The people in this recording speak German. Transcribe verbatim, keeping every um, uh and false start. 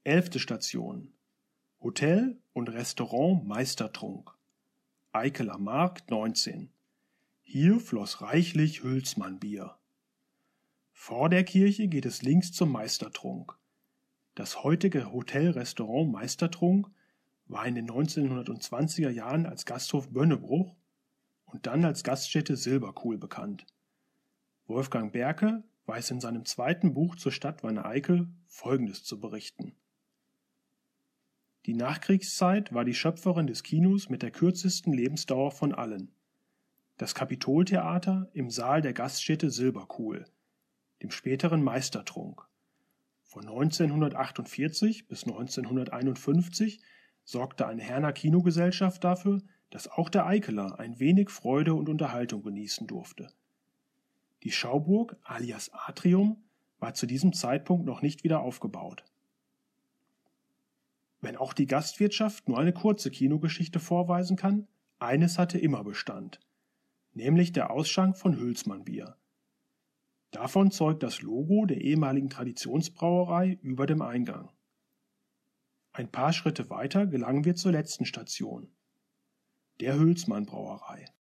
Elfte Station: Hotel und Restaurant Meistertrunk, Eikeler Markt neunzehn. Hier floss reichlich Hülsmann-Bier. Vor der Kirche geht es links zum Meistertrunk. Das heutige Hotel-Restaurant Meistertrunk war in den neunzehnhundertzwanziger Jahren als Gasthof Bönnebruch und dann als Gaststätte Silberkuhl bekannt. Wolfgang Berke weiß in seinem zweiten Buch zur Stadt Wanne-Eickel Folgendes zu berichten: Die Nachkriegszeit war die Schöpferin des Kinos mit der kürzesten Lebensdauer von allen. Das Kapitoltheater im Saal der Gaststätte Silberkuhl, dem späteren Meistertrunk. Von neunzehnhundertachtundvierzig bis neunzehnhunderteinundfünfzig sorgte eine Herner Kinogesellschaft dafür, dass auch der Eikeler ein wenig Freude und Unterhaltung genießen durfte. Die Schauburg alias Atrium war zu diesem Zeitpunkt noch nicht wieder aufgebaut. Wenn auch die Gastwirtschaft nur eine kurze Kinogeschichte vorweisen kann, eines hatte immer Bestand, nämlich der Ausschank von Hülsmann-Bier. Davon zeugt das Logo der ehemaligen Traditionsbrauerei über dem Eingang. Ein paar Schritte weiter gelangen wir zur letzten Station, der Hülsmann-Brauerei.